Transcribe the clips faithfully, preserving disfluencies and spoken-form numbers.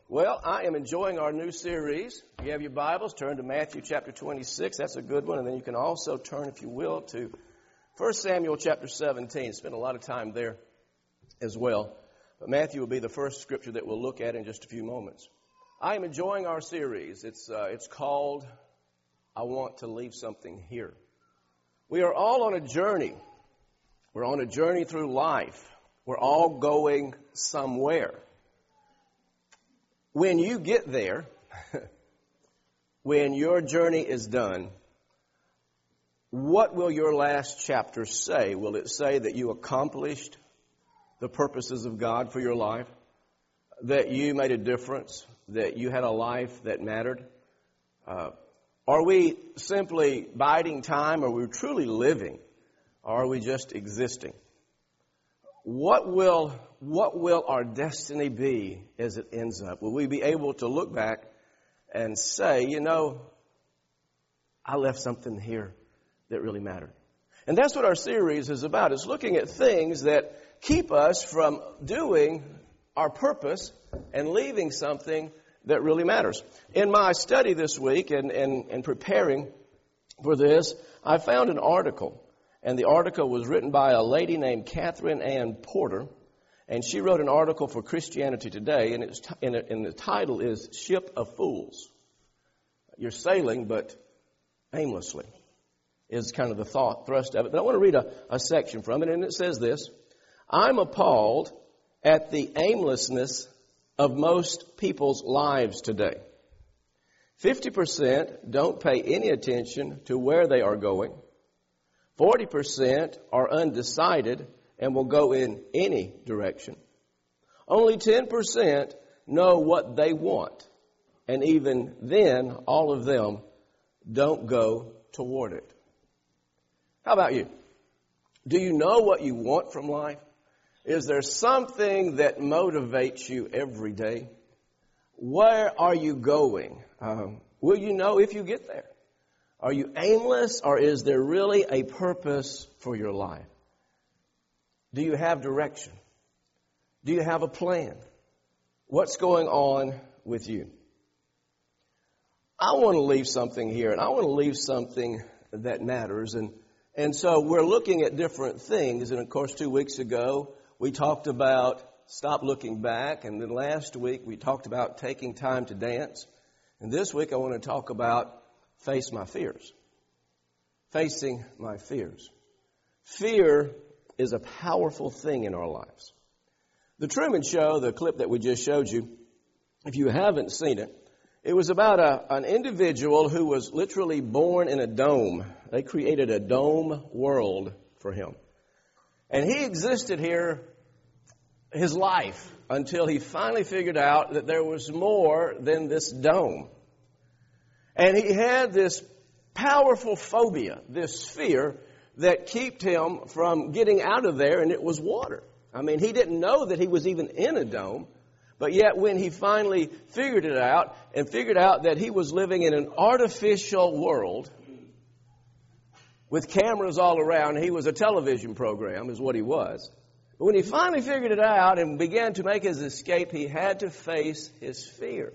Well, I am enjoying our new series. If you have your Bibles, turn to Matthew chapter twenty-six. That's a good one. And then you can also turn, if you will, to First Samuel chapter seventeen. Spend a lot of time there as well. But Matthew will be the first scripture that we'll look at in just a few moments. I am enjoying our series. It's, uh, it's called, I Want to Leave Something Here. We are all on a journey. We're on a journey through life. We're all going somewhere. When you get there, when your journey is done, what will your last chapter say? Will it say that you accomplished the purposes of God for your life? That you made a difference? That you had a life that mattered? Uh, are we simply biding time? Are we truly living? Or are we just existing? What will what will our destiny be as it ends up? Will we be able to look back and say, you know, I left something here that really mattered? And that's what our series is about. It's looking at things that keep us from doing our purpose and leaving something that really matters. In my study this week and, and, and preparing for this, I found an article. And the article was written by a lady named Catherine Ann Porter. And she wrote an article for Christianity Today. And, it's, and, it, and the title is Ship of Fools. You're sailing, but aimlessly, is kind of the thought thrust of it. But I want to read a, a section from it. And it says this: I'm appalled at the aimlessness of most people's lives today. fifty percent don't pay any attention to where they are going. forty percent are undecided and will go in any direction. Only ten percent know what they want. And even then, all of them don't go toward it. How about you? Do you know what you want from life? Is there something that motivates you every day? Where are you going? Um, will you know if you get there? Are you aimless, or is there really a purpose for your life? Do you have direction? Do you have a plan? What's going on with you? I want to leave something here, and I want to leave something that matters. And, and so we're looking at different things. And, of course, two weeks ago, we talked about stop looking back. And then last week, we talked about taking time to dance. And this week, I want to talk about face my fears. Facing my fears. Fear is a powerful thing in our lives. The Truman Show, the clip that we just showed you, if you haven't seen it, it was about a, an individual who was literally born in a dome. They created a dome world for him. And he existed here his life until he finally figured out that there was more than this dome. And he had this powerful phobia, this fear that kept him from getting out of there, and it was water. I mean, he didn't know that he was even in a dome, but yet when he finally figured it out and figured out that he was living in an artificial world with cameras all around, he was a television program is what he was. But when he finally figured it out and began to make his escape, he had to face his fear.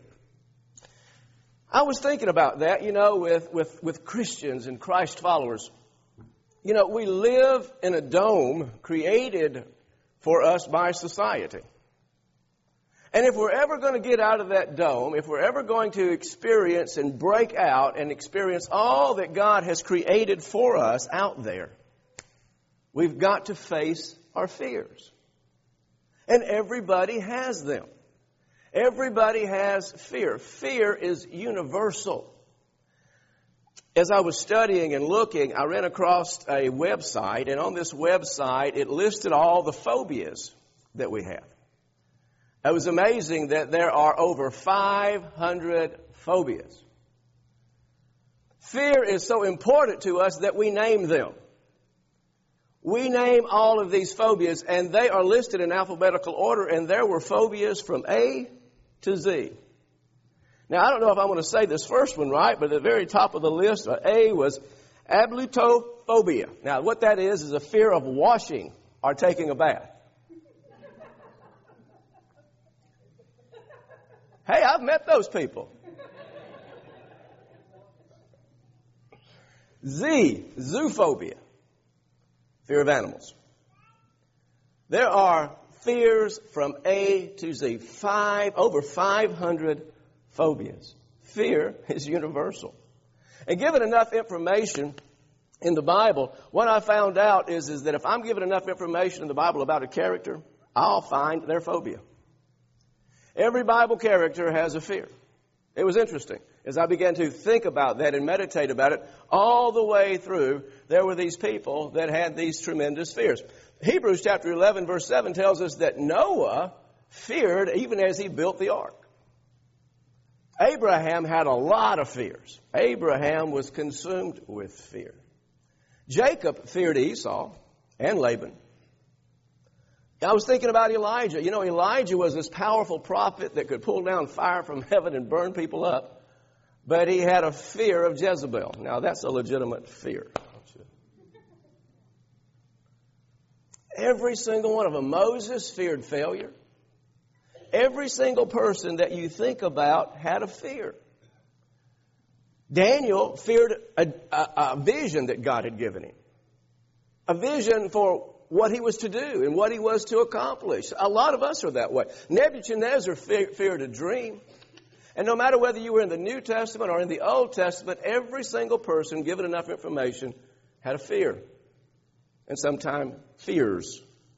I was thinking about that, you know, with, with, with Christians and Christ followers. You know, we live in a dome created for us by society. And if we're ever going to get out of that dome, if we're ever going to experience and break out and experience all that God has created for us out there, we've got to face our fears. And everybody has them. Everybody has fear. Fear is universal. As I was studying and looking, I ran across a website, and on this website, it listed all the phobias that we have. It was amazing that there are over five hundred phobias. Fear is so important to us that we name them. We name all of these phobias, and they are listed in alphabetical order, and there were phobias from A to Z. Now, I don't know if I'm going to say this first one right, but at the very top of the list, A was ablutophobia. Now, what that is is a fear of washing or taking a bath. Hey, I've met those people. Z, zoophobia, fear of animals. There are fears from A to Z, five, over five hundred phobias. Fear is universal. And given enough information in the Bible, what I found out is, is that if I'm given enough information in the Bible about a character, I'll find their phobia. Every Bible character has a fear. It was interesting. As I began to think about that and meditate about it, all the way through, there were these people that had these tremendous fears. Hebrews chapter eleven, verse seven tells us that Noah feared even as he built the ark. Abraham had a lot of fears. Abraham was consumed with fear. Jacob feared Esau and Laban. I was thinking about Elijah. You know, Elijah was this powerful prophet that could pull down fire from heaven and burn people up. But he had a fear of Jezebel. Now, that's a legitimate fear. Every single one of them. Moses feared failure. Every single person that you think about had a fear. Daniel feared a, a, a vision that God had given him. A vision for what he was to do and what he was to accomplish. A lot of us are that way. Nebuchadnezzar fe- feared a dream. And no matter whether you were in the New Testament or in the Old Testament, every single person given enough information had a fear. And sometimes fears.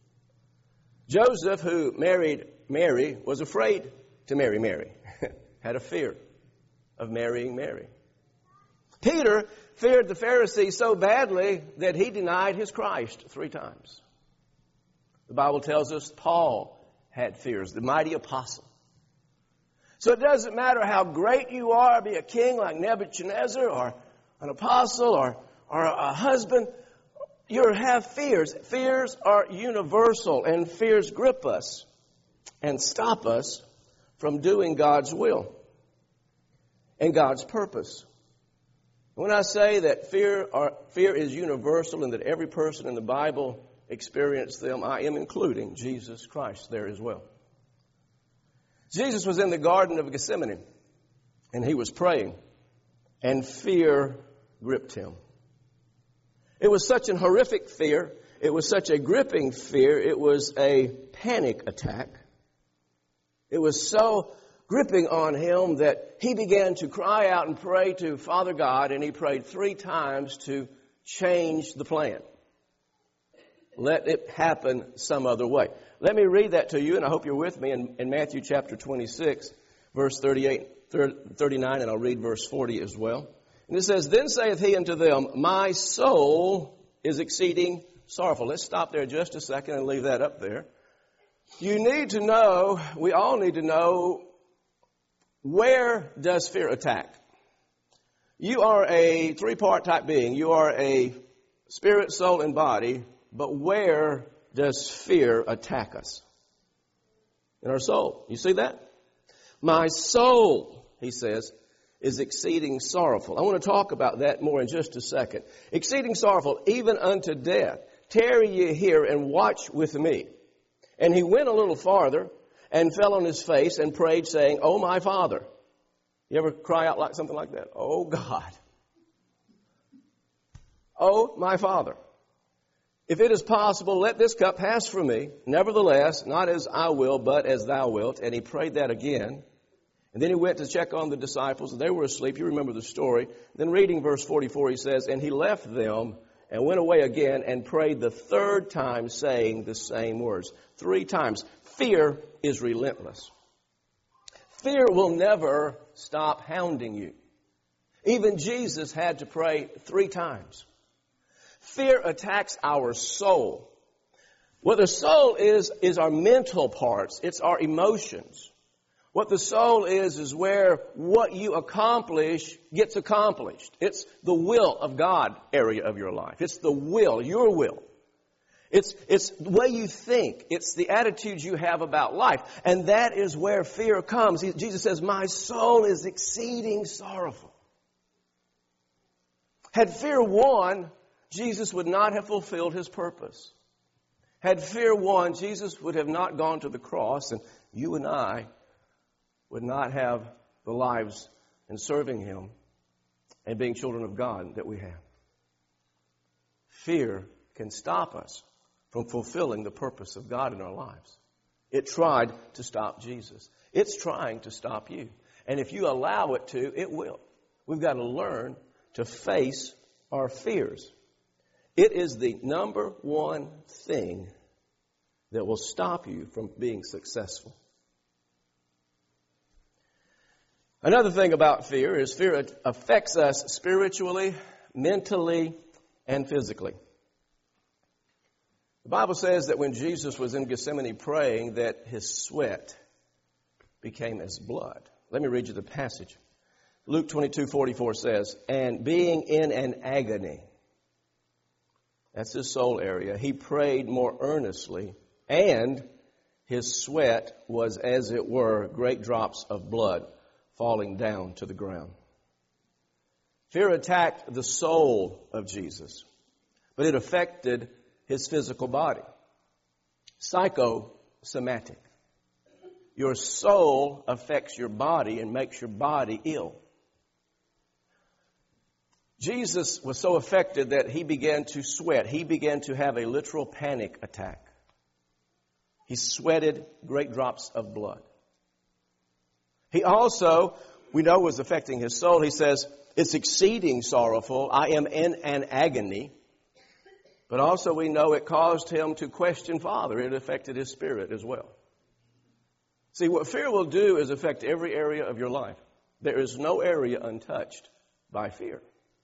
Joseph, who married Mary, was afraid to marry Mary. Had a fear of marrying Mary. Peter feared the Pharisees so badly that he denied his Christ three times. The Bible tells us Paul had fears, the mighty apostle. So it doesn't matter how great you are, be a king like Nebuchadnezzar or an apostle or, or a husband, you have fears. Fears are universal, and fears grip us and stop us from doing God's will and God's purpose. When I say that fear or fear is universal and that every person in the Bible experienced them, I am including Jesus Christ there as well. Jesus was in the Garden of Gethsemane, and he was praying, and fear gripped him. It was such an horrific fear. It was such a gripping fear. It was a panic attack. It was so gripping on him that he began to cry out and pray to Father God, and he prayed three times to change the plan. Let it happen some other way. Let me read that to you, and I hope you're with me in, in Matthew chapter twenty-six, verse thirty-eight, thirty-nine, and I'll read verse forty as well. And it says, Then saith he unto them, My soul is exceeding sorrowful. Let's stop there just a second and leave that up there. You need to know, we all need to know, where does fear attack? You are a three-part type being. You are a spirit, soul, and body. But where does fear attack us? In our soul. You see that? My soul, he says, is exceeding sorrowful. I want to talk about that more in just a second. Exceeding sorrowful, even unto death. Tarry ye here and watch with me. And he went a little farther and fell on his face and prayed, saying, Oh, my Father. You ever cry out like something like that? Oh, God. Oh, my Father. If it is possible, let this cup pass from me. Nevertheless, not as I will, but as thou wilt. And he prayed that again. And then he went to check on the disciples, and they were asleep. You remember the story. Then reading verse forty-four, he says, And he left them and went away again and prayed the third time, saying the same words. Three times. Fear is relentless. Fear will never stop hounding you. Even Jesus had to pray three times. Fear attacks our soul. What the soul is, is our mental parts. It's our emotions. What the soul is, is where what you accomplish gets accomplished. It's the will of God area of your life. It's the will, your will. It's, it's the way you think. It's the attitudes you have about life. And that is where fear comes. He, Jesus says, My soul is exceeding sorrowful. Had fear won, Jesus would not have fulfilled his purpose. Had fear won, Jesus would have not gone to the cross, and you and I would not have the lives in serving Him and being children of God that we have. Fear can stop us from fulfilling the purpose of God in our lives. It tried to stop Jesus. It's trying to stop you. And if you allow it to, it will. We've got to learn to face our fears. It is the number one thing that will stop you from being successful. Another thing about fear is fear affects us spiritually, mentally, and physically. The Bible says that when Jesus was in Gethsemane praying, that his sweat became as blood. Let me read you the passage. Luke twenty-two forty-four says, and being in an agony, that's his soul area, he prayed more earnestly, and his sweat was, as it were, great drops of blood falling down to the ground. Fear attacked the soul of Jesus, but it affected his physical body. Psychosomatic. Your soul affects your body and makes your body ill. Jesus was so affected that he began to sweat. He began to have a literal panic attack. He sweated great drops of blood. He also, we know, was affecting his soul. He says, it's exceeding sorrowful. I am in an agony. But also we know it caused him to question Father. It affected his spirit as well. See, what fear will do is affect every area of your life. There is no area untouched by fear.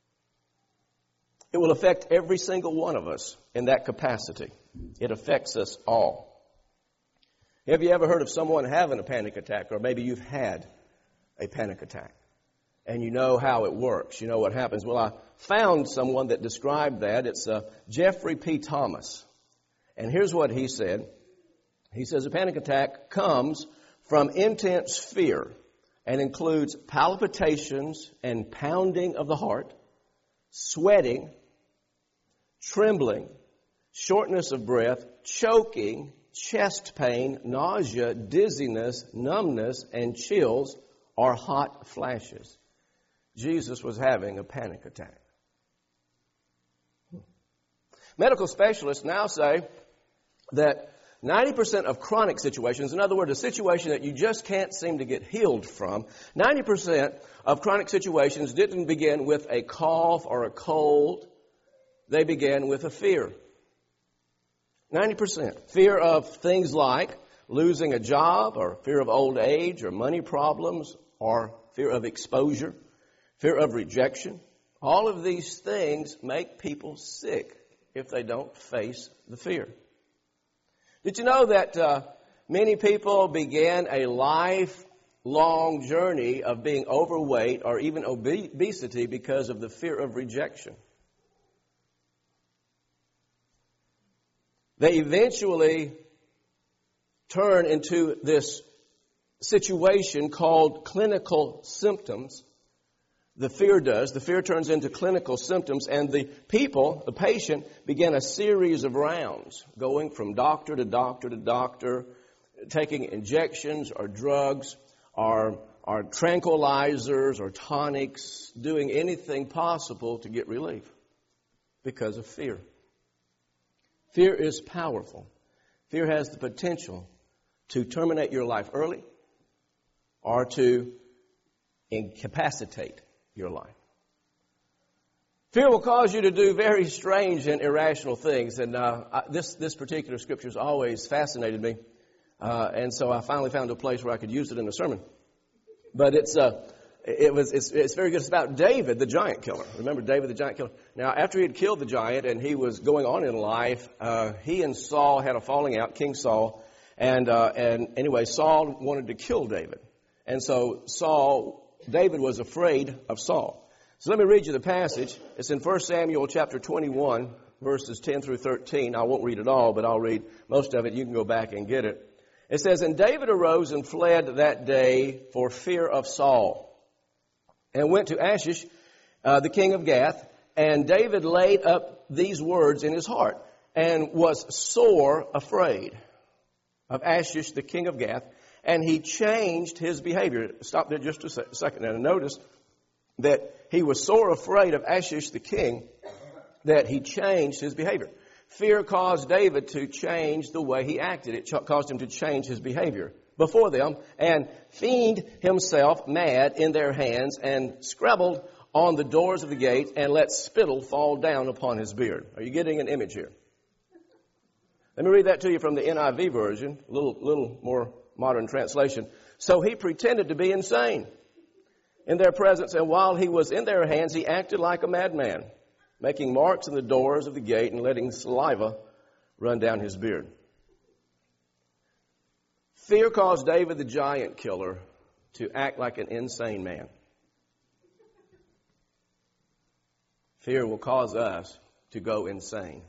It will affect every single one of us in that capacity. It affects us all. Have you ever heard of someone having a panic attack? Or maybe you've had a panic attack. And you know how it works. You know what happens. Well, I found someone that described that. It's uh, Jeffrey P. Thomas. And here's what he said. He says a panic attack comes from intense fear and includes palpitations and pounding of the heart, sweating, trembling, shortness of breath, choking, chest pain, nausea, dizziness, numbness, and chills or hot flashes. Jesus was having a panic attack. Medical specialists now say that ninety percent of chronic situations, in other words, a situation that you just can't seem to get healed from, ninety percent of chronic situations didn't begin with a cough or a cold. They began with a fear. ninety percent. Fear of things like losing a job, or fear of old age, or money problems, or fear of exposure, fear of rejection. All of these things make people sick if they don't face the fear. Did you know that uh, many people began a lifelong journey of being overweight or even obesity because of the fear of rejection? They eventually turn into this situation called clinical symptoms. The fear does. The fear turns into clinical symptoms, and the people, the patient, began a series of rounds, going from doctor to doctor to doctor, taking injections or drugs or, or tranquilizers or tonics, doing anything possible to get relief because of fear. Fear is powerful. Fear has the potential to terminate your life early or to incapacitate your life. Fear will cause you to do very strange and irrational things. And uh, I, this, this particular scripture has always fascinated me. Uh, and so I finally found a place where I could use it in a sermon. But it's... Uh, It was, it's, it's very good. It's about David, the giant killer. Remember David, the giant killer? Now, after he had killed the giant and he was going on in life, uh, he and Saul had a falling out, King Saul. And, uh, and anyway, Saul wanted to kill David. And so Saul, David was afraid of Saul. So let me read you the passage. It's in First Samuel chapter twenty-one, verses ten through thirteen. I won't read it all, but I'll read most of it. You can go back and get it. It says, and David arose and fled that day for fear of Saul, and went to Achish, uh, the king of Gath. And David laid up these words in his heart, and was sore afraid of Achish, the king of Gath, and he changed his behavior. Stop there just a second and notice that he was so afraid of Achish the king that he changed his behavior. Fear caused David to change the way he acted. It caused him to change his behavior before them and feigned himself mad in their hands and scrabbled on the doors of the gate and let spittle fall down upon his beard. Are you getting an image here? Let me read that to you from the N I V version, a little, little more modern translation. So he pretended to be insane in their presence, and while he was in their hands, he acted like a madman, making marks in the doors of the gate and letting saliva run down his beard. Fear caused David the giant killer to act like an insane man. Fear will cause us to go insane.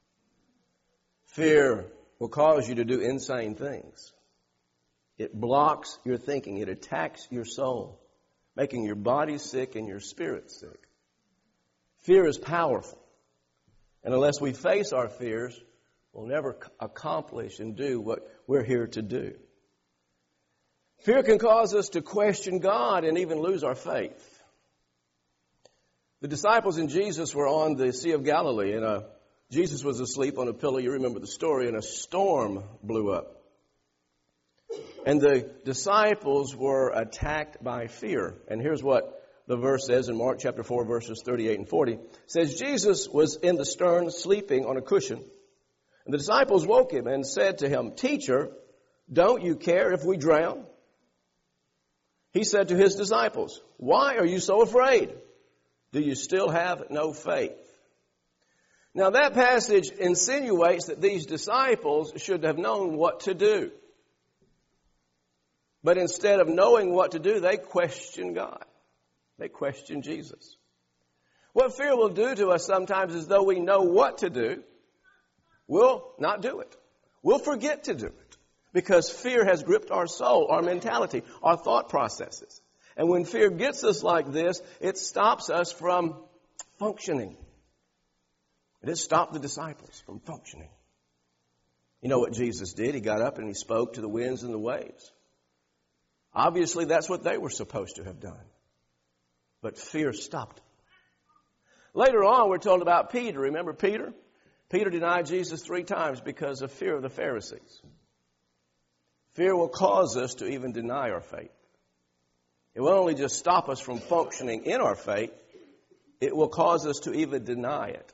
Fear will cause you to do insane things. It blocks your thinking. It attacks your soul, making your body sick and your spirit sick. Fear is powerful. And unless we face our fears, we'll never accomplish and do what we're here to do. Fear can cause us to question God and even lose our faith. The disciples and Jesus were on the Sea of Galilee, and uh, Jesus was asleep on a pillow. You remember the story, and a storm blew up. And the disciples were attacked by fear. And here's what the verse says in Mark chapter four, verses thirty-eight and forty. It says, Jesus was in the stern sleeping on a cushion. And the disciples woke him and said to him, Teacher, don't you care if we drown? He said to his disciples, Why are you so afraid? Do you still have no faith? Now that passage insinuates that these disciples should have known what to do. But instead of knowing what to do, they question God. They question Jesus. What fear will do to us sometimes is though we know what to do, we'll not do it. We'll forget to do it because fear has gripped our soul, our mentality, our thought processes. And when fear gets us like this, it stops us from functioning. It has stopped the disciples from functioning. You know what Jesus did? He got up and he spoke to the winds and the waves. Obviously, that's what they were supposed to have done. But fear stopped them. Later on, we're told about Peter. Remember Peter? Peter denied Jesus three times because of fear of the Pharisees. Fear will cause us to even deny our faith. It will only just stop us from functioning in our faith. It will cause us to even deny it.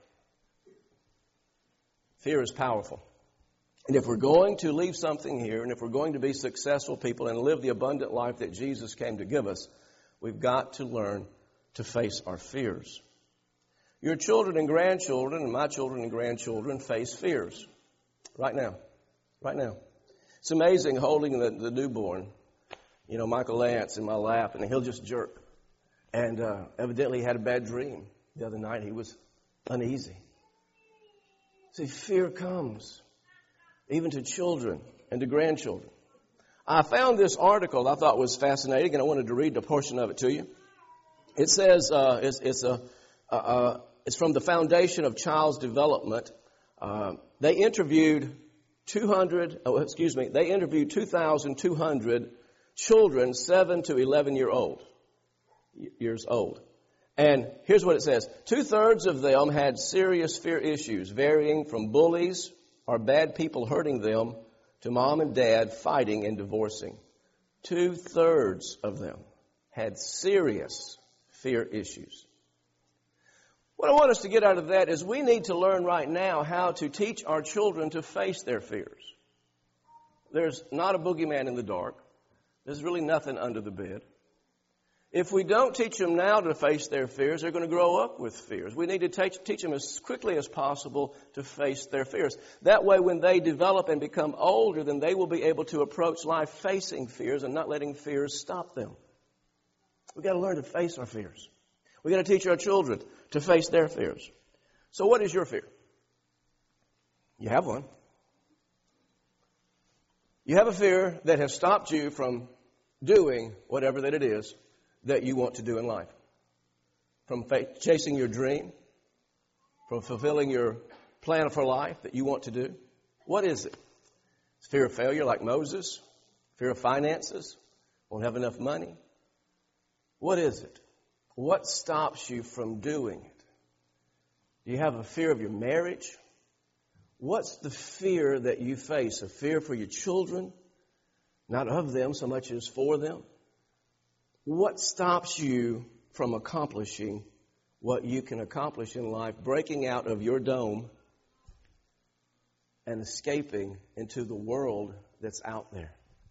Fear is powerful. And if we're going to leave something here, and if we're going to be successful people and live the abundant life that Jesus came to give us, we've got to learn to face our fears. Your children and grandchildren and my children and grandchildren face fears right now. Right now. It's amazing holding the, the newborn, you know, Michael Lance in my lap, and he'll just jerk. And uh, evidently he had a bad dream the other night. He was uneasy. See, fear comes even to children and to grandchildren. I found this article I thought was fascinating, and I wanted to read a portion of it to you. It says uh, it's, it's a uh, uh, it's from the Foundation of Child's Development. Uh, they interviewed two hundred. Oh, excuse me. They interviewed two thousand two hundred children, seven to eleven year old years old. And here's what it says: two thirds of them had serious fear issues, varying from bullies or bad people hurting them to mom and dad fighting and divorcing. Two thirds of them had serious fear issues. What I want us to get out of that is we need to learn right now how to teach our children to face their fears. There's not a boogeyman in the dark. There's really nothing under the bed. If we don't teach them now to face their fears, they're going to grow up with fears. We need to teach, teach them as quickly as possible to face their fears. That way, when they develop and become older, then they will be able to approach life facing fears and not letting fears stop them. We've got to learn to face our fears. We've got to teach our children to face their fears. So what is your fear? You have one. You have a fear that has stopped you from doing whatever that it is that you want to do in life. From fa- chasing your dream, from fulfilling your plan for life that you want to do. What is it? It's fear of failure like Moses, Fear of finances? Won't have enough money? What is it? What stops you from doing it? Do you have a fear of your marriage? What's the fear that you face? A fear for your children? Not of them so much as for them? What stops you from accomplishing what you can accomplish in life, breaking out of your dome and escaping into the world that's out there?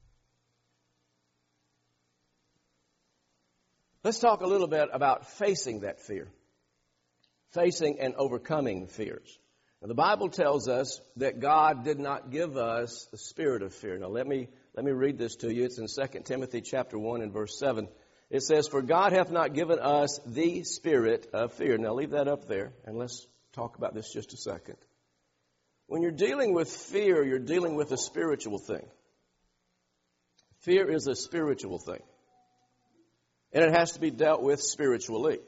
Let's talk a little bit about facing that fear, facing and overcoming fears. Now, the Bible tells us that God did not give us the spirit of fear. Now, let me let me read this to you. It's in Second Timothy chapter one and verse seven. It says, "For God hath not given us the spirit of fear." Now, leave that up there, and let's talk about this just a second. When you're dealing with fear, you're dealing with a spiritual thing. Fear is a spiritual thing. And it has to be dealt with spiritually.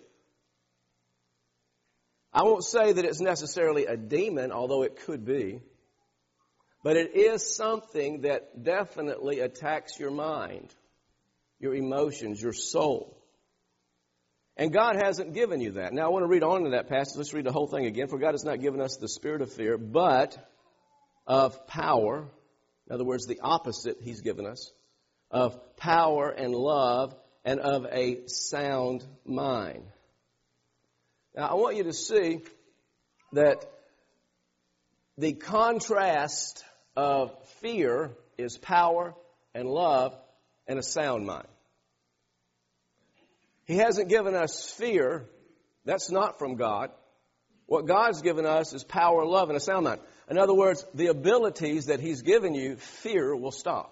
I won't say that it's necessarily a demon, although it could be. But it is something that definitely attacks your mind, your emotions, your soul. And God hasn't given you that. Now, I want to read on to that passage. Let's read the whole thing again. "For God has not given us the spirit of fear, but of power." In other words, the opposite He's given us. "Of power and love and of a sound mind." Now, I want you to see that the contrast of fear is power and love and a sound mind. He hasn't given us fear. That's not from God. What God's given us is power, love, and a sound mind. In other words, the abilities that He's given you, fear will stop.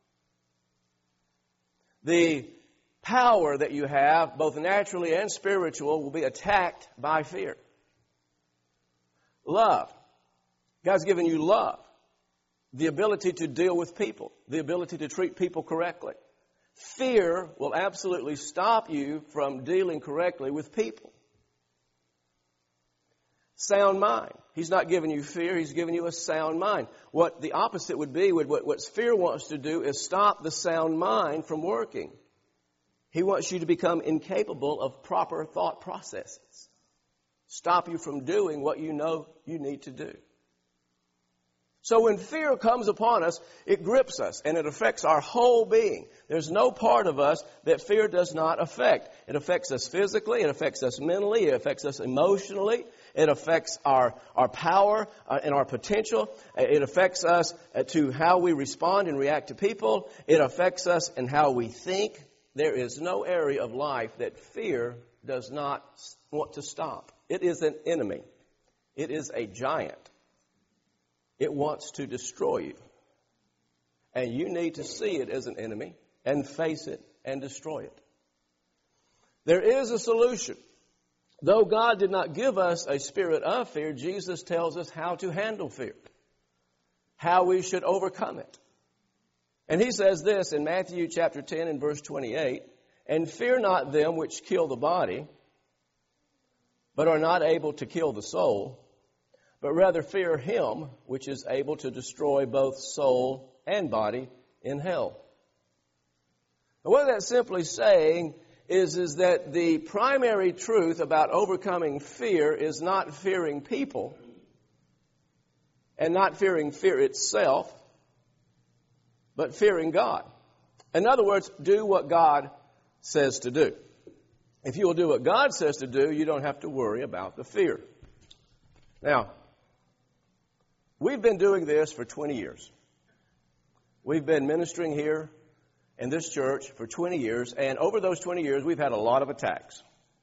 The power that you have, both naturally and spiritual, will be attacked by fear. Love. God's given you love. The ability to deal with people. The ability to treat people correctly. Fear will absolutely stop you from dealing correctly with people. Sound mind. He's not giving you fear. He's giving you a sound mind. What the opposite would be, what, what fear wants to do is stop the sound mind from working. He wants you to become incapable of proper thought processes. Stop you from doing what you know you need to do. So when fear comes upon us, it grips us and it affects our whole being. There's no part of us that fear does not affect. It affects us physically, it affects us mentally, it affects us emotionally, it affects our, our power uh, and our potential. It affects us uh, to how we respond and react to people. It affects us in how we think. There is no area of life that fear does not want to stop. It is an enemy. It is a giant. It wants to destroy you. And you need to see it as an enemy and face it and destroy it. There is a solution. Though God did not give us a spirit of fear, Jesus tells us how to handle fear, how we should overcome it. And He says this in Matthew chapter ten and verse twenty-eight, "And fear not them which kill the body, but are not able to kill the soul, but rather fear Him which is able to destroy both soul and body in hell." Now, what that's simply saying is, is that the primary truth about overcoming fear is not fearing people and not fearing fear itself, but fearing God. In other words, do what God says to do. If you will do what God says to do, you don't have to worry about the fear. Now, we've been doing this for twenty years. We've been ministering here in this church for twenty years, and over those twenty years, we've had a lot of attacks.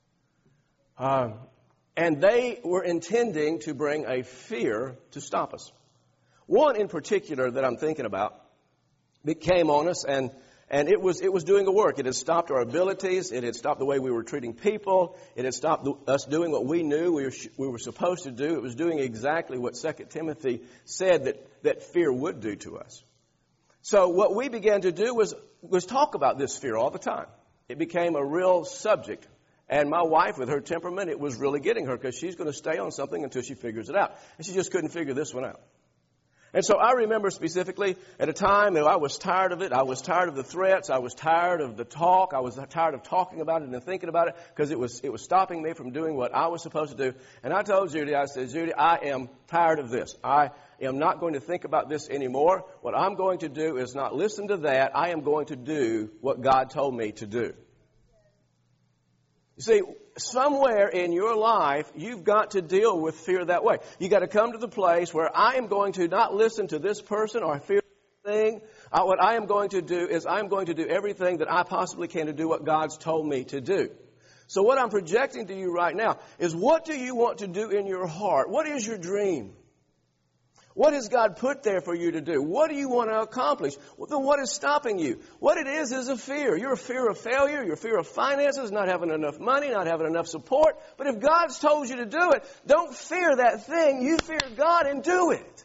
Um, and they were intending to bring a fear to stop us. One in particular that I'm thinking about, it came on us, and, and it was it was doing the work. It had stopped our abilities. It had stopped the way we were treating people. It had stopped us doing what we knew we were, we were supposed to do. It was doing exactly what Second Timothy said that, that fear would do to us. So what we began to do was, was talk about this fear all the time. It became a real subject. And my wife, with her temperament, it was really getting her because she's going to stay on something until she figures it out. And she just couldn't figure this one out. And so I remember specifically at a time that I was tired of it. I was tired of the threats. I was tired of the talk. I was tired of talking about it and thinking about it because it was, it was stopping me from doing what I was supposed to do. And I told Judy, I said, Judy, I am tired of this. I am not going to think about this anymore. What I'm going to do is not listen to that. I am going to do what God told me to do. You see, somewhere in your life, you've got to deal with fear that way. You've got to come to the place where I am going to not listen to this person or fear this thing. Uh, what I am going to do is I'm going to do everything that I possibly can to do what God's told me to do. So what I'm projecting to you right now is, what do you want to do in your heart? What is your dream? What has God put there for you to do? What do you want to accomplish? Well, then what is stopping you? What it is is a fear. You're a fear of failure. You're a fear of finances, not having enough money, not having enough support. But if God's told you to do it, don't fear that thing. You fear God and do it.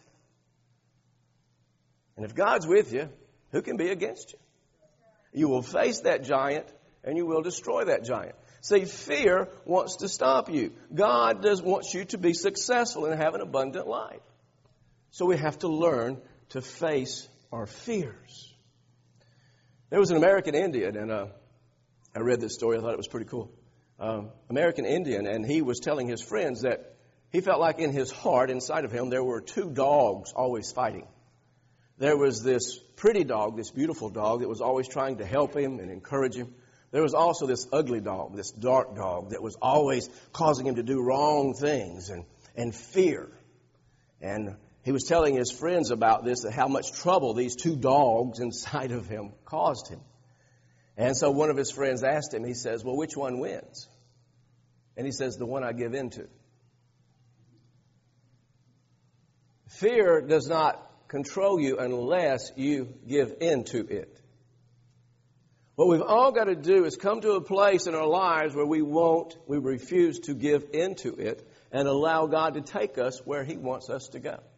And if God's with you, who can be against you? You will face that giant and you will destroy that giant. See, fear wants to stop you. God does wants you to be successful and have an abundant life. So we have to learn to face our fears. There was an American Indian, and uh, I read this story. I thought it was pretty cool. Um, American Indian, and he was telling his friends that he felt like in his heart, inside of him, there were two dogs always fighting. There was this pretty dog, this beautiful dog that was always trying to help him and encourage him. There was also this ugly dog, this dark dog that was always causing him to do wrong things and, and fear. And he was telling his friends about this, that how much trouble these two dogs inside of him caused him. And so one of his friends asked him, he says, well, which one wins? And he says, the one I give in to. Fear does not control you unless you give in to it. What we've all got to do is come to a place in our lives where we won't, we refuse to give into it and allow God to take us where He wants us to go.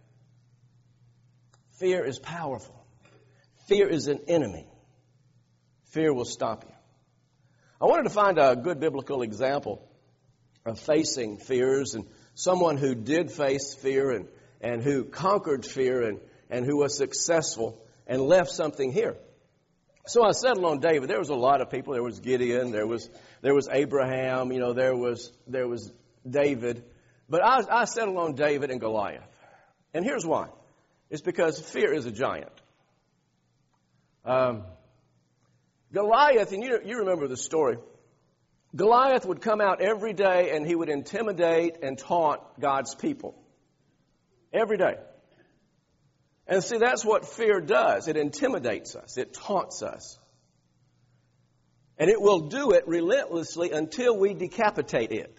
Fear is powerful. Fear is an enemy. Fear will stop you. I wanted to find a good biblical example of facing fears and someone who did face fear and, and who conquered fear and, and who was successful and left something here. So I settled on David. There was a lot of people. There was Gideon. There was there was Abraham. You know, there was there was David. But I, I settled on David and Goliath. And here's why. It's because fear is a giant. Um, Goliath, and you, you remember the story. Goliath would come out every day and he would intimidate and taunt God's people. Every day. And see, that's what fear does. It intimidates us. It taunts us. And it will do it relentlessly until we decapitate it.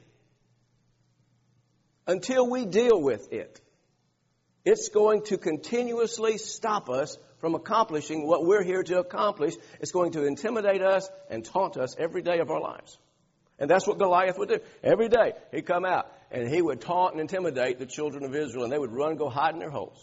Until we deal with it. It's going to continuously stop us from accomplishing what we're here to accomplish. It's going to intimidate us and taunt us every day of our lives. And that's what Goliath would do. Every day he'd come out and he would taunt and intimidate the children of Israel, and they would run and go hide in their holes.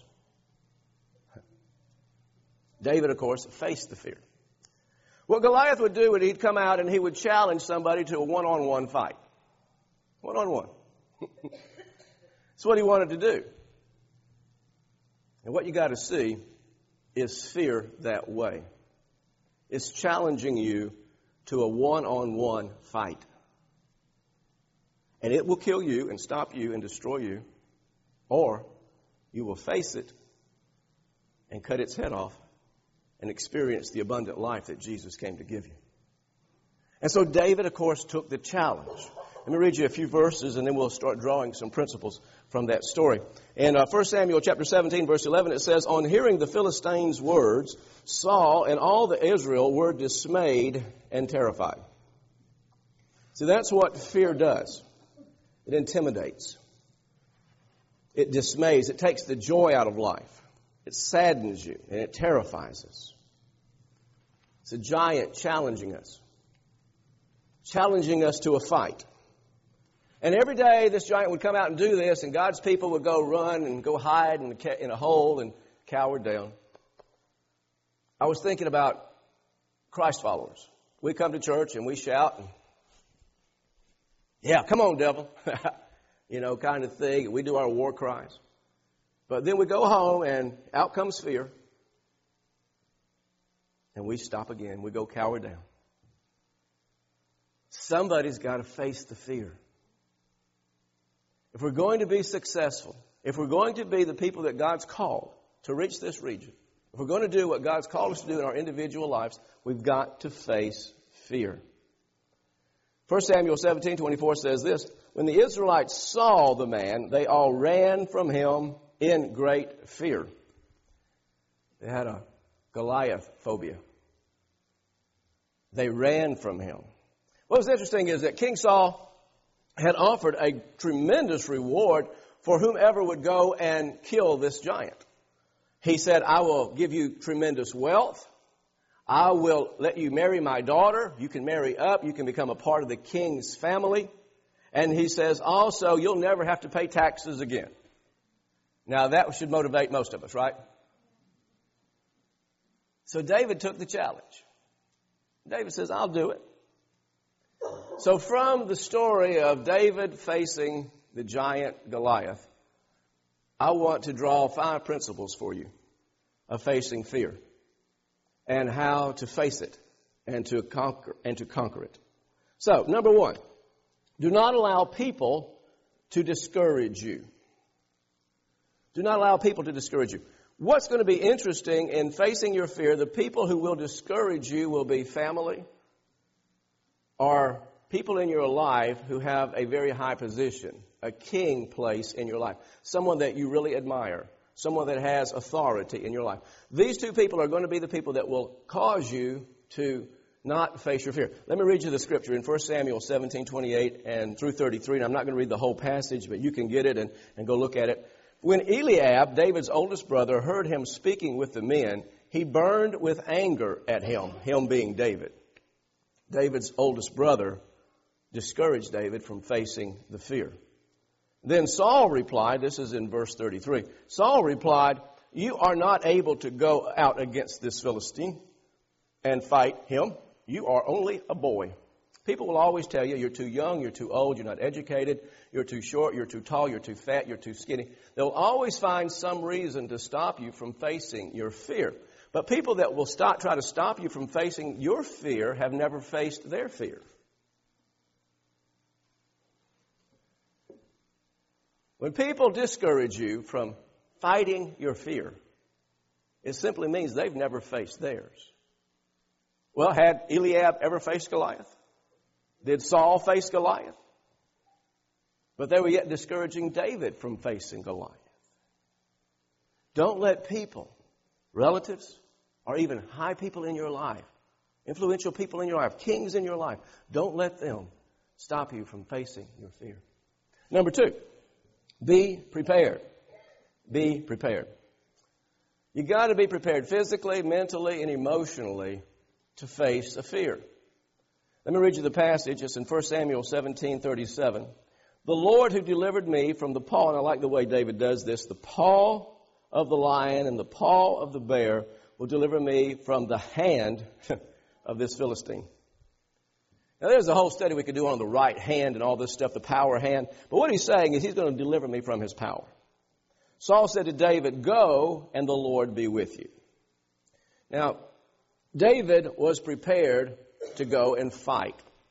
David, of course, faced the fear. What Goliath would do is he'd come out and he would challenge somebody to a one-on-one fight. One-on-one. That's what he wanted to do. And what you got to see is fear that way. It's challenging you to a one-on-one fight. And it will kill you and stop you and destroy you. Or you will face it and cut its head off and experience the abundant life that Jesus came to give you. And so David, of course, took the challenge. Let me read you a few verses and then we'll start drawing some principles from that story. In uh, First Samuel chapter seventeen, verse eleven, it says, on hearing the Philistines' words, Saul and all the Israel were dismayed and terrified. See, that's what fear does. It intimidates. It dismays. It takes the joy out of life. It saddens you and it terrifies us. It's a giant challenging us. Challenging us to a fight. And every day this giant would come out and do this, and God's people would go run and go hide in a, in a hole and cower down. I was thinking about Christ followers. We come to church and we shout, and, yeah, come on, devil, you know, kind of thing. We do our war cries. But then we go home and out comes fear. And we stop again. We go cower down. Somebody's got to face the fear. If we're going to be successful, if we're going to be the people that God's called to reach this region, if we're going to do what God's called us to do in our individual lives, we've got to face fear. First Samuel seventeen twenty-four says this, when the Israelites saw the man, they all ran from him in great fear. They had a Goliath phobia. They ran from him. What was interesting is that King Saul had offered a tremendous reward for whomever would go and kill this giant. He said, I will give you tremendous wealth. I will let you marry my daughter. You can marry up. You can become a part of the king's family. And he says, also, you'll never have to pay taxes again. Now, that should motivate most of us, right? So David took the challenge. David says, I'll do it. So from the story of David facing the giant Goliath, I want to draw five principles for you of facing fear and how to face it and to conquer and to conquer it. So, number one, do not allow people to discourage you. Do not allow people to discourage you. What's going to be interesting in facing your fear, the people who will discourage you will be family or people in your life who have a very high position, a king place in your life, someone that you really admire, someone that has authority in your life. These two people are going to be the people that will cause you to not face your fear. Let me read you the scripture in First Samuel seventeen twenty-eight and through thirty-three. And I'm not going to read the whole passage, but you can get it and, and go look at it. When Eliab, David's oldest brother, heard him speaking with the men, he burned with anger at him, him being David. David's oldest brother discouraged David from facing the fear. Then Saul replied, this is in verse thirty-three, Saul replied, you are not able to go out against this Philistine and fight him. You are only a boy. People will always tell you you're too young, you're too old, you're not educated, you're too short, you're too tall, you're too fat, you're too skinny. They'll always find some reason to stop you from facing your fear. But people that will stop, try to stop you from facing your fear have never faced their fear. When people discourage you from fighting your fear, it simply means they've never faced theirs. Well, had Eliab ever faced Goliath? Did Saul face Goliath? But they were yet discouraging David from facing Goliath. Don't let people, relatives, or even high people in your life, influential people in your life, kings in your life, don't let them stop you from facing your fear. Number two, be prepared. Be prepared. You got to be prepared physically, mentally, and emotionally to face a fear. Let me read you the passage. It's in First Samuel seventeen thirty-seven. The Lord who delivered me from the paw, and I like the way David does this, the paw of the lion and the paw of the bear will deliver me from the hand of this Philistine. Now, there's a whole study we could do on the right hand and all this stuff, the power hand. But what he's saying is he's going to deliver me from his power. Saul said to David, go and the Lord be with you. Now, David was prepared to go and fight.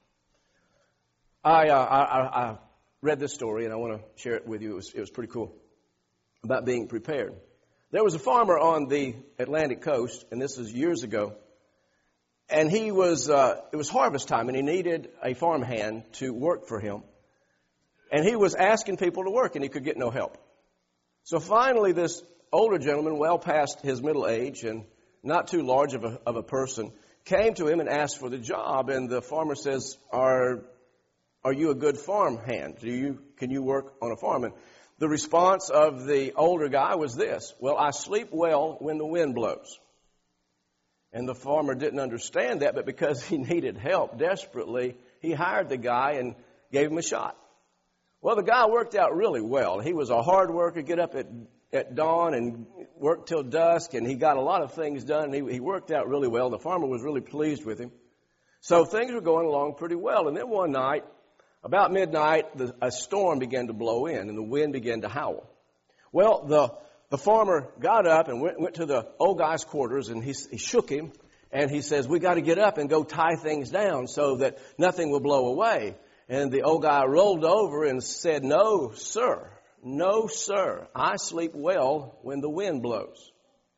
I, uh, I, I read this story, and I want to share it with you. It was, it was pretty cool, about being prepared. There was a farmer on the Atlantic coast, and this was years ago, and he was, uh, it was harvest time, and he needed a farmhand to work for him. And he was asking people to work, and he could get no help. So finally, this older gentleman, well past his middle age and not too large of a, of a person, came to him and asked for the job. And the farmer says, are, are you a good farm hand? Do you, can you work on a farm? And the response of the older guy was this, well, I sleep well when the wind blows. And the farmer didn't understand that, but because he needed help desperately, he hired the guy and gave him a shot. Well, the guy worked out really well. He was a hard worker, get up at, at dawn and work till dusk, and he got a lot of things done. He, he worked out really well. The farmer was really pleased with him. So things were going along pretty well. And then one night, about midnight, the, a storm began to blow in, and the wind began to howl. Well, the, the farmer got up and went, went to the old guy's quarters, and he, he shook him, and he says, we got to get up and go tie things down so that nothing will blow away. And the old guy rolled over and said, no, sir, no, sir, I sleep well when the wind blows.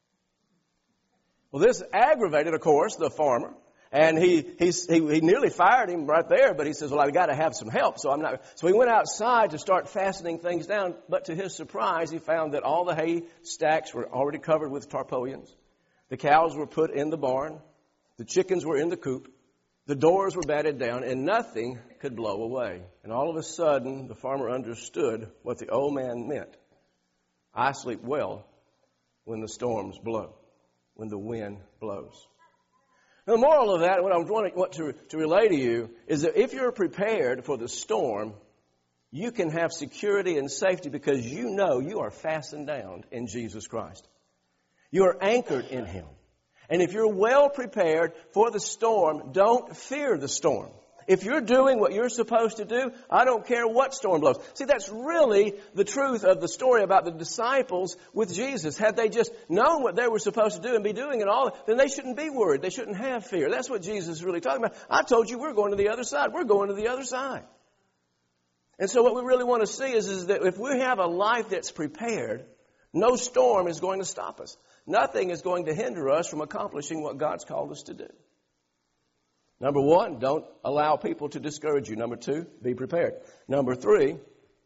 Well, this aggravated, of course, the farmer. And he, he, he, he nearly fired him right there, but he says, well, I've got to have some help, so I'm not. So he went outside to start fastening things down, but to his surprise, he found that all the hay stacks were already covered with tarpaulins. The cows were put in the barn. The chickens were in the coop. The doors were batted down, and nothing could blow away. And all of a sudden, the farmer understood what the old man meant. I sleep well when the storms blow, when the wind blows. Now, the moral of that, what I want to, to relay to you, is that if you're prepared for the storm, you can have security and safety because you know you are fastened down in Jesus Christ. You are anchored in Him. And if you're well prepared for the storm, don't fear the storm. If you're doing what you're supposed to do, I don't care what storm blows. See, that's really the truth of the story about the disciples with Jesus. Had they just known what they were supposed to do and be doing and all, then they shouldn't be worried. They shouldn't have fear. That's what Jesus is really talking about. I told you we're going to the other side. We're going to the other side. And so what we really want to see is, is that if we have a life that's prepared, no storm is going to stop us. Nothing is going to hinder us from accomplishing what God's called us to do. Number one, don't allow people to discourage you. Number two, be prepared. Number three,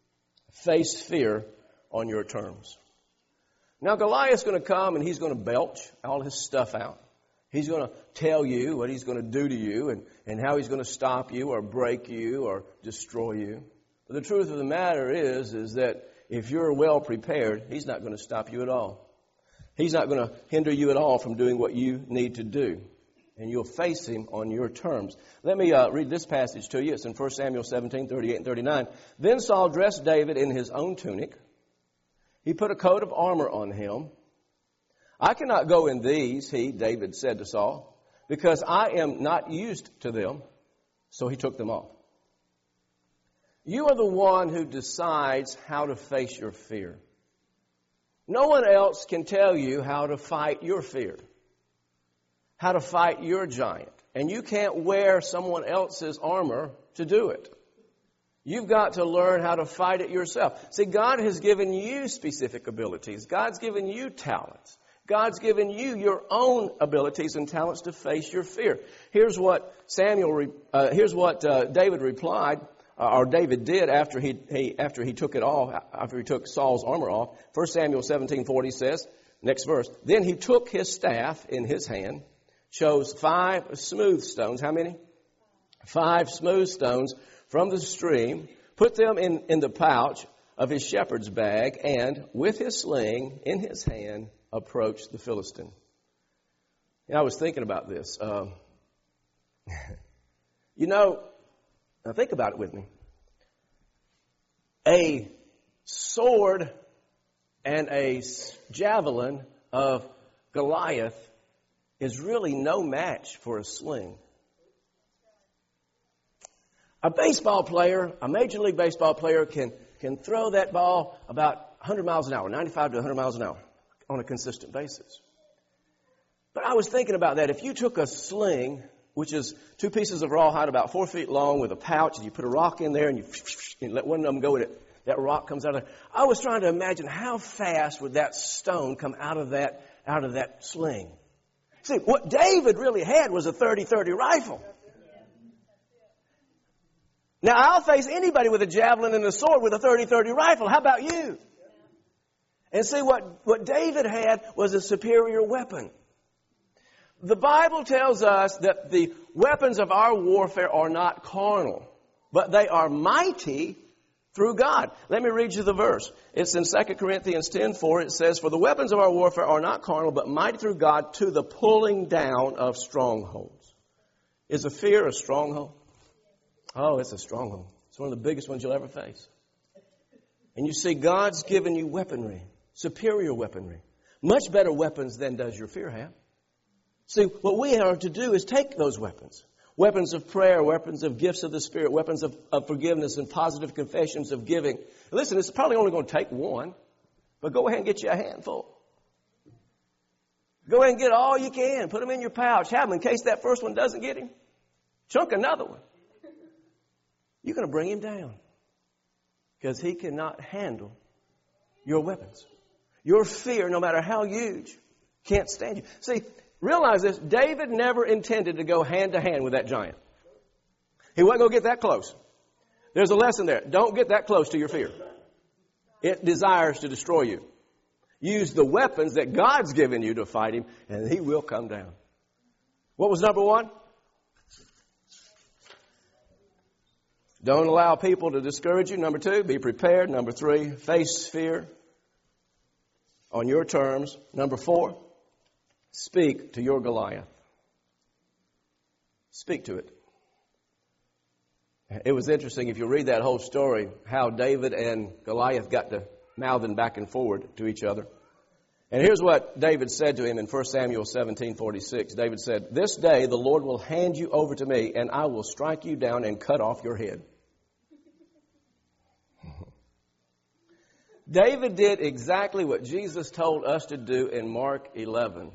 face fear on your terms. Now, Goliath's going to come and he's going to belch all his stuff out. He's going to tell you what he's going to do to you and, and how he's going to stop you or break you or destroy you. But the truth of the matter is, is that if you're well prepared, he's not going to stop you at all. He's not going to hinder you at all from doing what you need to do. And you'll face him on your terms. Let me uh, read this passage to you. It's in First Samuel seventeen, thirty-eight and thirty-nine. Then Saul dressed David in his own tunic. He put a coat of armor on him. I cannot go in these, he, David, said to Saul, because I am not used to them. So he took them off. You are the one who decides how to face your fear. No one else can tell you how to fight your fear, how to fight your giant. And you can't wear someone else's armor to do it. You've got to learn how to fight it yourself. See, God has given you specific abilities. God's given you talents. God's given you your own abilities and talents to face your fear. Here's what Samuel, uh, here's what uh, David replied, uh, or David did after he, he after he took it off, after he took Saul's armor off. First Samuel seventeen forty says, next verse, then he took his staff in his hand, chose five smooth stones. How many? Five smooth stones from the stream, put them in, in the pouch of his shepherd's bag, and with his sling in his hand, approached the Philistine. You know, I was thinking about this. Um, you know, now think about it with me. A sword and a javelin of Goliath is really no match for a sling. A baseball player, a Major League Baseball player can, can throw that ball about one hundred miles an hour, ninety-five to one hundred miles an hour on a consistent basis. But I was thinking about that. If you took a sling, which is two pieces of rawhide about four feet long with a pouch, and you put a rock in there and you, and let one of them go and it, that rock comes out of there. I was trying to imagine how fast would that stone come out of that, out of that sling. See, what David really had was a thirty thirty rifle. Now, I'll face anybody with a javelin and a sword with a thirty thirty rifle. How about you? And see, what, what David had was a superior weapon. The Bible tells us that the weapons of our warfare are not carnal, but they are mighty through God. Let me read you the verse. It's in Second Corinthians ten four. It says, for the weapons of our warfare are not carnal, but mighty through God to the pulling down of strongholds. Is a fear a stronghold? Oh, it's a stronghold. It's one of the biggest ones you'll ever face. And you see, God's given you weaponry, superior weaponry, much better weapons than does your fear have. See, what we are to do is take those weapons, weapons of prayer, weapons of gifts of the Spirit, weapons of, of forgiveness and positive confessions of giving. Listen, it's probably only going to take one. But go ahead and get you a handful. Go ahead and get all you can. Put them in your pouch. Have them in case that first one doesn't get him. Chunk another one. You're going to bring him down. Because he cannot handle your weapons. Your fear, no matter how huge, can't stand you. See, realize this. David never intended to go hand to hand with that giant. He wasn't going to get that close. There's a lesson there. Don't get that close to your fear. It desires to destroy you. Use the weapons that God's given you to fight him, and he will come down. What was number one? Don't allow people to discourage you. Number two, be prepared. Number three, face fear on your terms. Number four, speak to your Goliath. Speak to it. It was interesting, if you read that whole story, how David and Goliath got to mouthing back and forward to each other. And here's what David said to him in First Samuel seventeen forty-six. David said, "This day the Lord will hand you over to me, and I will strike you down and cut off your head." David did exactly what Jesus told us to do in Mark eleven.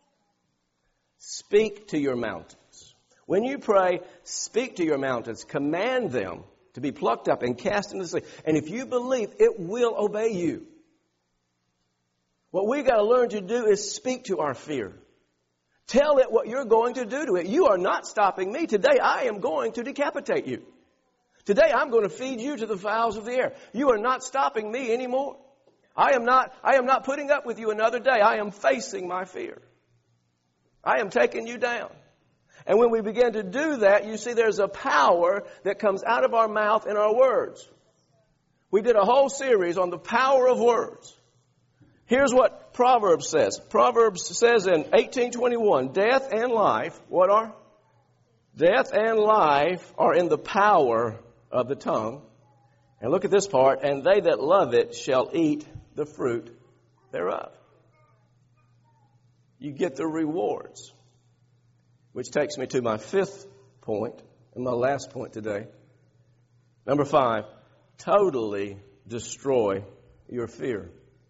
Speak to your mountains. When you pray, speak to your mountains. Command them to be plucked up and cast into the sea. And if you believe, it will obey you. What we got to learn to do is speak to our fear. Tell it what you're going to do to it. You are not stopping me. Today I am going to decapitate you. Today I'm going to feed you to the fowls of the air. You are not stopping me anymore. I am not, I am not putting up with you another day. I am facing my fear. I am taking you down. And when we begin to do that, you see there's a power that comes out of our mouth and our words. We did a whole series on the power of words. Here's what Proverbs says. Proverbs says in eighteen twenty-one, death and life, what are? Death and life are in the power of the tongue. And look at this part, and they that love it shall eat the fruit thereof. You get the rewards. Which takes me to my fifth point and my last point today. Number five, totally destroy your fear.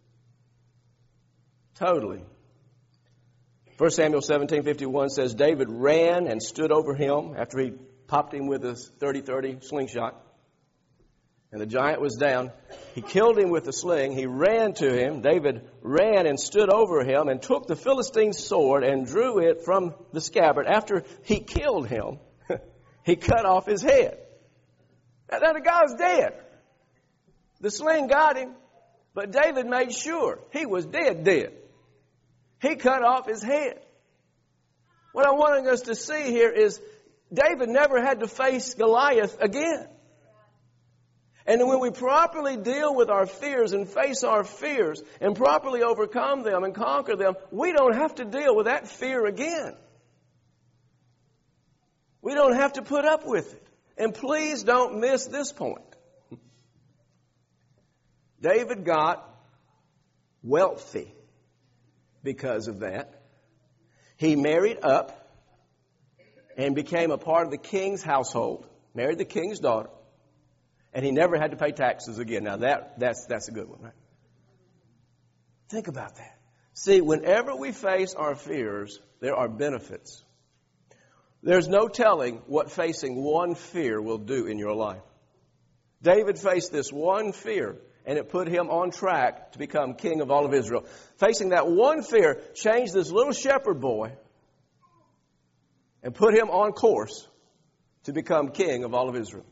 Totally. First Samuel seventeen fifty-one says, David ran and stood over him after he popped him with his thirty thirty slingshot. And the giant was down. He killed him with the sling. He ran to him. David ran and stood over him and took the Philistine's sword and drew it from the scabbard. After he killed him, he cut off his head. Now the guy was dead. The sling got him, but David made sure he was dead, dead. He cut off his head. What I'm wanting us to see here is David never had to face Goliath again. And when we properly deal with our fears and face our fears and properly overcome them and conquer them, we don't have to deal with that fear again. We don't have to put up with it. And please don't miss this point. David got wealthy because of that. He married up and became a part of the king's household, married the king's daughter. And he never had to pay taxes again. Now that, that's, that's a good one, right? Think about that. See, whenever we face our fears, there are benefits. There's no telling what facing one fear will do in your life. David faced this one fear, and it put him on track to become king of all of Israel. Facing that one fear changed this little shepherd boy and put him on course to become king of all of Israel.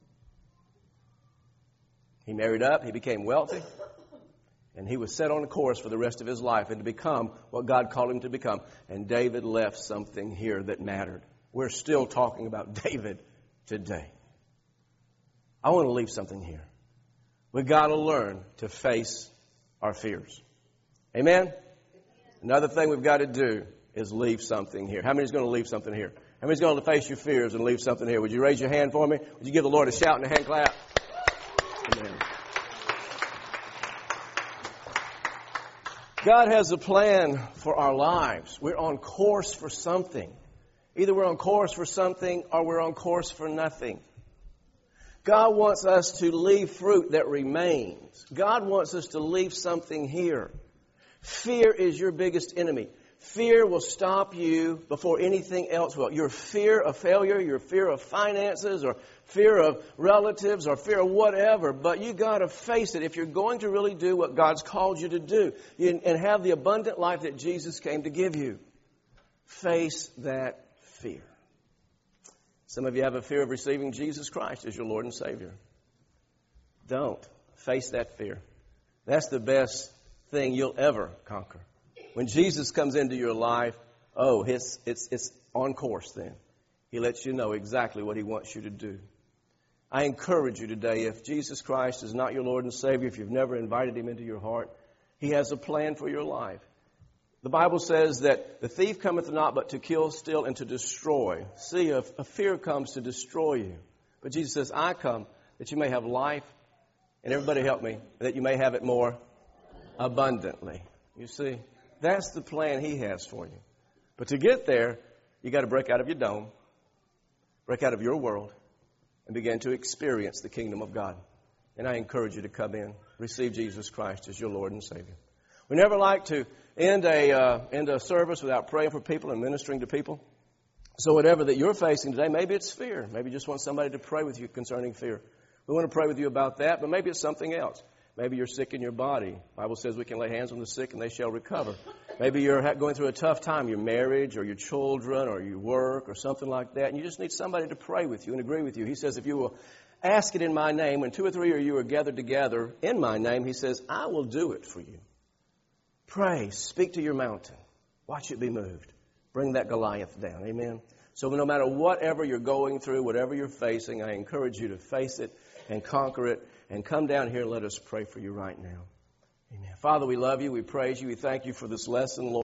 He married up, he became wealthy, and he was set on a course for the rest of his life and to become what God called him to become. And David left something here that mattered. We're still talking about David today. I want to leave something here. We've got to learn to face our fears. Amen? Another thing we've got to do is leave something here. How many is going to leave something here? How many is going to face your fears and leave something here? Would you raise your hand for me? Would you give the Lord a shout and a hand clap? Amen. God has a plan for our lives. We're on course for something. Either we're on course for something or we're on course for nothing. God wants us to leave fruit that remains. God wants us to leave something here. Fear is your biggest enemy. Fear will stop you before anything else will. Your fear of failure, your fear of finances, or fear of relatives, or fear of whatever. But you got to face it if you're going to really do what God's called you to do and have the abundant life that Jesus came to give you. Face that fear. Some of you have a fear of receiving Jesus Christ as your Lord and Savior. Don't. Face that fear. That's the best thing you'll ever conquer. When Jesus comes into your life, oh, it's, it's, it's on course then. He lets you know exactly what He wants you to do. I encourage you today, if Jesus Christ is not your Lord and Savior, if you've never invited Him into your heart, He has a plan for your life. The Bible says that the thief cometh not but to kill, steal, and to destroy. See, a, a fear comes to destroy you. But Jesus says, I come that you may have life, and everybody help me, that you may have it more abundantly. You see, that's the plan He has for you. But to get there, you got to break out of your dome, break out of your world, and begin to experience the kingdom of God. And I encourage you to come in, receive Jesus Christ as your Lord and Savior. We never like to end a uh, end a service without praying for people and ministering to people. So whatever that you're facing today, maybe it's fear. Maybe you just want somebody to pray with you concerning fear. We want to pray with you about that, but maybe it's something else. Maybe you're sick in your body. The Bible says we can lay hands on the sick and they shall recover. Maybe you're going through a tough time, your marriage or your children or your work or something like that, and you just need somebody to pray with you and agree with you. He says, if you will ask it in my name, when two or three of you are gathered together in my name, He says, I will do it for you. Pray, speak to your mountain. Watch it be moved. Bring that Goliath down. Amen. So no matter whatever you're going through, whatever you're facing, I encourage you to face it and conquer it and come down here and let us pray for you right now. Amen. Father, we love you. We praise you. We thank you for this lesson, Lord.